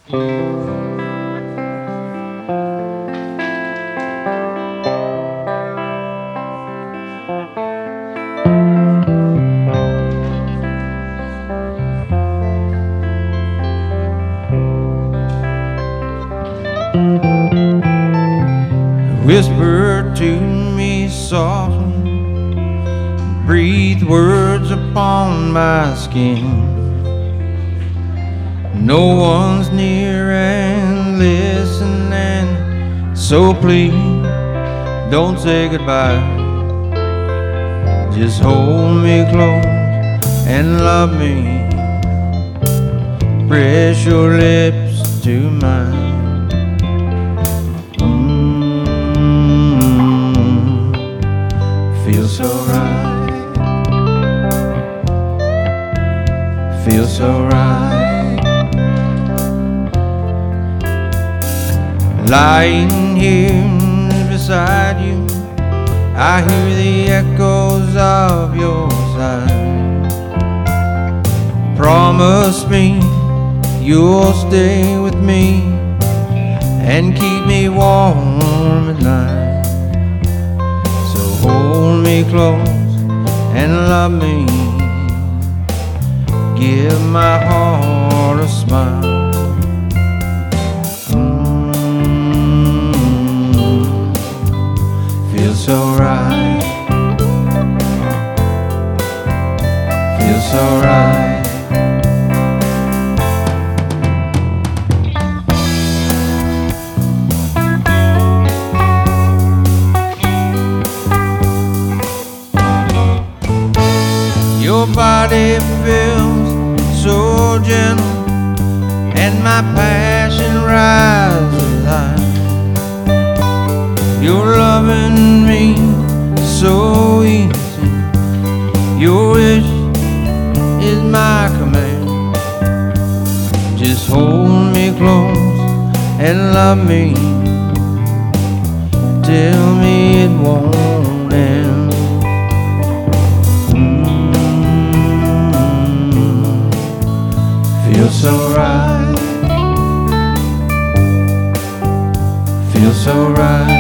Whisper to me softly, breathe words upon my skin. No one's near and listening, so please don't say goodbye. Just hold me close and love me. Press your lips to mine. Feels so right. Feels so right. Lying here beside you, I hear the echoes of your sigh. Promise me you'll stay with me and keep me warm at night. So hold me close and love me. Give my heart a smile. Feels so right. Feels so right. Your body feels so gentle, and my passion rises high. You're loving me so easy. Your wish is my command. Just hold me close and love me. Tell me it won't end. Feels so right. Feels so right.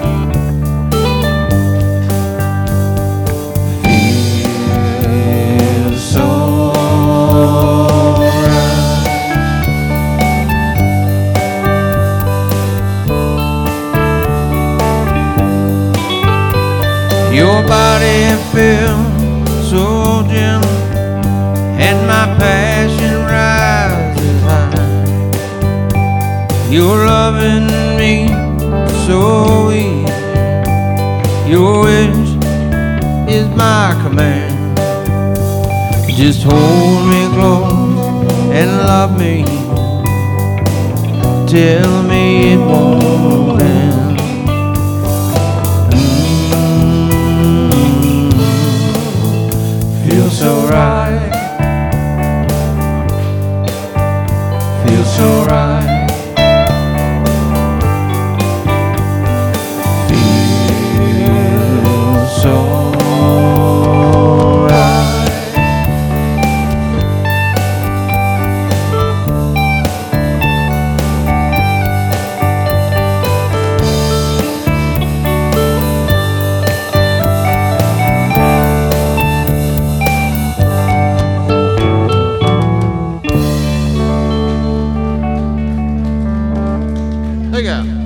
Your body feels so gentle, and my passion rises high. You're loving me so easy. Your wish is my command. Just hold me close and love me. Tell me it won't end. Feels so right. Feels so right. Feels so Take out.